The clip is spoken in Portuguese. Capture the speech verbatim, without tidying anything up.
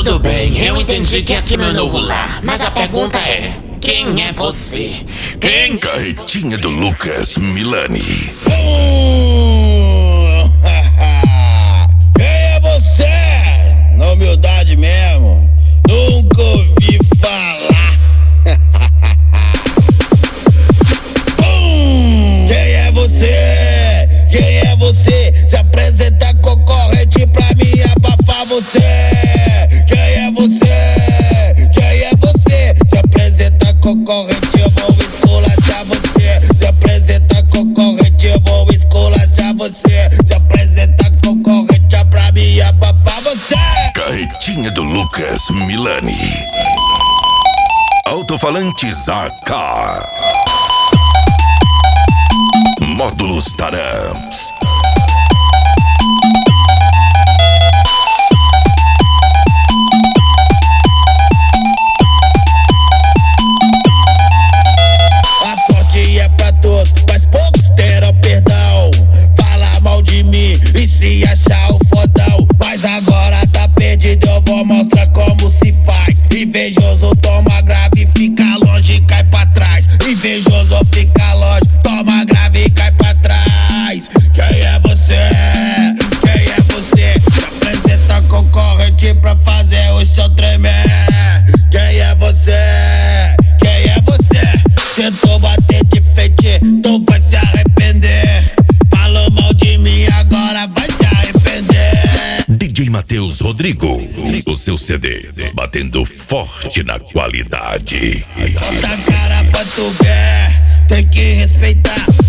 Tudo bem, eu entendi que aqui é meu novo lar. Mas a pergunta é, quem é você? Quem? Carretinha do Lucas Milani. Hum, quem é você? Na humildade mesmo, nunca ouvi falar. hum, quem é você? Quem é você? Se apresenta concorrente pra mim abafar você. Quem é você? Quem é você? Se apresenta concorrente, eu vou esculachar você. Se apresenta concorrente, eu vou esculachar você. Se apresenta concorrente pra mim abafar você. Carretinha do Lucas Milani. Alto-falantes A K. Módulos Tarams. A sorte é pra todos, mas poucos terão perdão. Fala mal de mim e se achar o fodão. Mas agora tá perdido, eu vou mostrar como se faz. Invejoso toma grave, fica longe e cai pra trás. Invejoso fica longe, toma grave e cai pra trás. Quem é você? Quem é você? Se apresenta concorrente pra fazer o show tremer. Quem é você? Quem é você? Tentou bater de frente, tu vai se arrepender. Falou mal de mim, agora vai se arrepender. D J Matheus Rodrigo, o seu C D, batendo forte na qualidade. Bota a cara pra tu ver, tem que respeitar.